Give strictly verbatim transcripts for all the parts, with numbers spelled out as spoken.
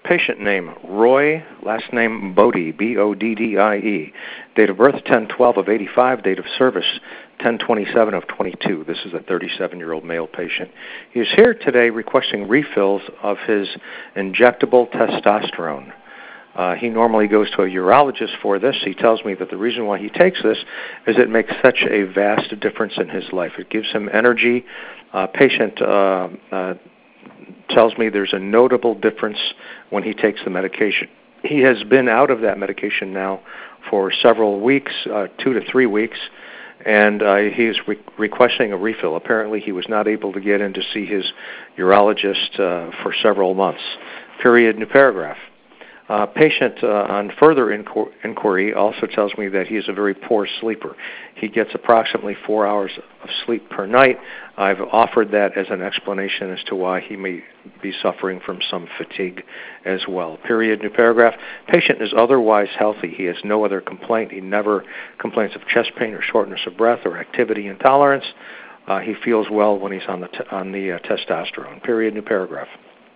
Patient name, Roy, last name Bodie, B O D D I E. Date of birth, ten twelve of eighty-five. Date of service, ten twenty-seven of twenty-two. This is a thirty-seven-year-old male patient. He is here today requesting refills of his injectable testosterone. Uh, he normally goes to a urologist for this. He tells me that the reason why he takes this is it makes such a vast difference in his life. It gives him energy. Uh, patient uh, uh, tells me there's a notable difference when he takes the medication. He has been out of that medication now for several weeks, uh, two to three weeks, and uh, he is re- requesting a refill. Apparently he was not able to get in to see his urologist uh, for several months. Period, new paragraph. Uh, patient, uh, on further inqu- inquiry, also tells me that he is a very poor sleeper. He gets approximately four hours of sleep per night. I've offered that as an explanation as to why he may be suffering from some fatigue as well. Period, new paragraph. Patient is otherwise healthy. He has no other complaint. He never complains of chest pain or shortness of breath or activity intolerance. Uh, he feels well when he's on the t- on the uh, testosterone. Period, new paragraph.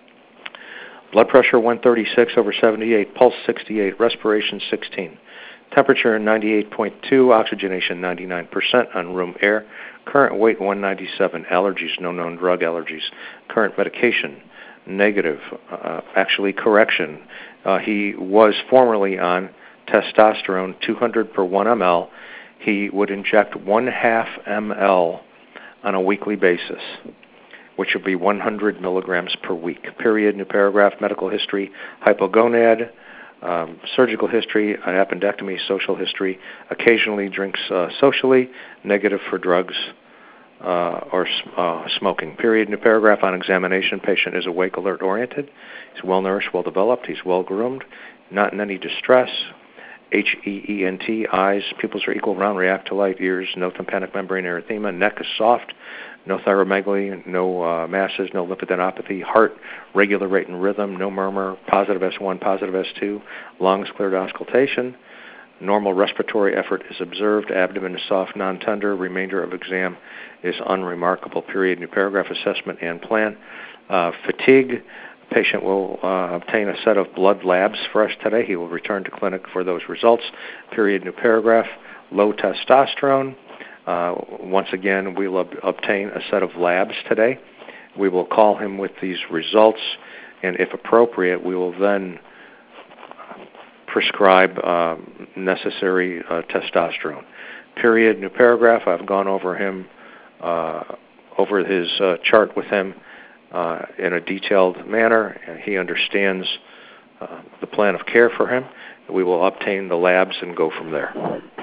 Blood pressure one thirty-six over seventy-eight, pulse sixty-eight, respiration sixteen, temperature ninety-eight point two, oxygenation ninety-nine percent on room air, current weight one ninety-seven, allergies, no known drug allergies, current medication, negative, uh, actually correction. Uh, he was formerly on testosterone two hundred per one milliliter. He would inject one half ml on a weekly basis, which would be one hundred milligrams per week. Period, new paragraph. Medical history, hypogonad, um, surgical history, an appendectomy, social history, occasionally drinks uh, socially, negative for drugs uh, or uh, smoking. Period, new paragraph. On examination, patient is awake, alert, oriented. He's well-nourished, well-developed. He's well-groomed, not in any distress. H E E N T, eyes, pupils are equal, round, react to light, ears, no tympanic membrane erythema, neck is soft, no thyromegaly, no uh, masses, no lymphadenopathy, heart, regular rate and rhythm, no murmur, positive S one, positive S two, lungs cleared auscultation, normal respiratory effort is observed, abdomen is soft, non-tender, remainder of exam is unremarkable. Period, new paragraph, assessment and plan. Uh, fatigue. Patient will uh, obtain a set of blood labs for us today. He will return to clinic for those results. Period, new paragraph. Low testosterone. Uh, once again, we will ob- obtain a set of labs today. We will call him with these results, and if appropriate, we will then prescribe uh, necessary uh, testosterone. Period, new paragraph. I've gone over him, uh, over his uh, chart with him uh, in a detailed manner. He understands uh, the plan of care for him. We will obtain the labs and go from there.